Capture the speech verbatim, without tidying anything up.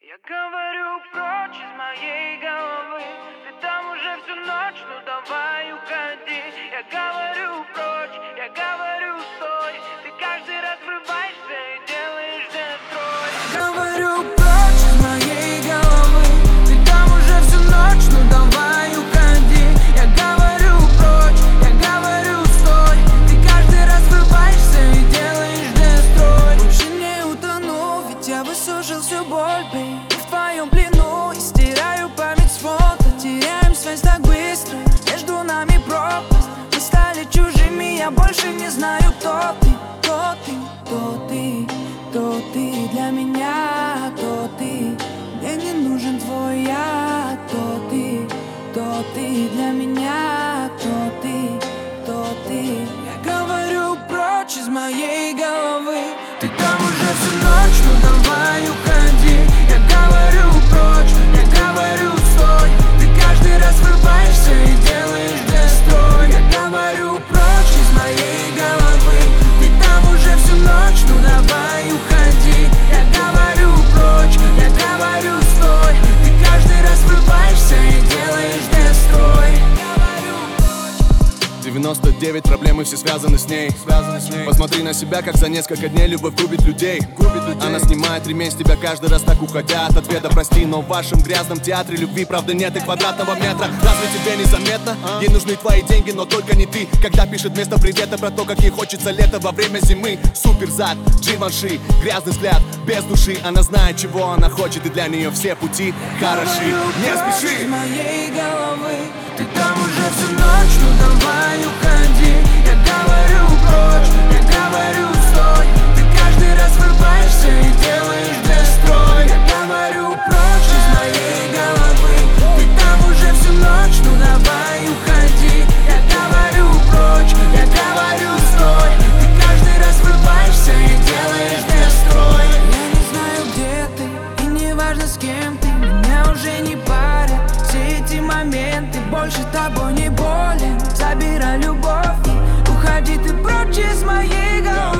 Я говорю прочь из моей головы. Ты там уже всю ночь, ну давай уходи. Я говорю прочь, я говорю стой. Ты каждый раз врываешься и делаешь дестрой. Я говорю прочь из моей головы. Ты там уже всю ночь, ну давай уходи. Я говорю прочь, я говорю стой. Ты каждый раз врываешься и делаешь дестрой. Больше не утону, ведь я высушил всю боль, babe. В твоем плену и стираю память с фото. Теряем связь так быстро, между нами пропасть. Мы стали чужими, я больше не знаю, кто ты. Кто ты, кто ты, кто ты для меня, кто ты. Мне не нужен твой я, кто ты, кто ты для меня, кто ты, кто ты. Я говорю прочь из моей головы. Ты там уже всю ночь, ну давай уходи. Я говорю прочь, я говорю стой. Ты каждый раз врываешься и делаешь дестрой. Я говорю прочь из моей головы. Ты там уже всю ночь, ну давай уходи. Я говорю прочь, я говорю стой. Ты каждый раз врываешься и делаешь дестрой. девяносто девять проблемы, все связаны с ней. связаны с ней Посмотри на себя, как за несколько дней любовь губит людей. губит людей Она снимает ремень с тебя каждый раз, так уходя от ответа. Прости, но в вашем грязном театре любви правда нет и квадратного метра. Разве тебе незаметно? А? Ей нужны твои деньги, но только не ты. Когда пишет вместо привета про то, как ей хочется лето во время зимы. Супер зад, Givenchy, грязный взгляд, без души. Она знает, чего она хочет, и для нее все пути хороши. Не спеши из моей головы. Ты там уже всю ночь, ну давай уходи. Я говорю прочь, я говорю стой. Ты каждый раз врываешься и делаешь дестрой. Я говорю прочь из моей головы. Ты там уже всю ночь, ну давай уходи. Я говорю прочь, я говорю стой. Ты каждый раз врываешься и делаешь дестрой. Я не знаю, где ты, и не важно, с кем ты. Меня уже не парят все эти моменты. Больше тобой не болен. Забирай любовь и уходи ты прочь из моей головы.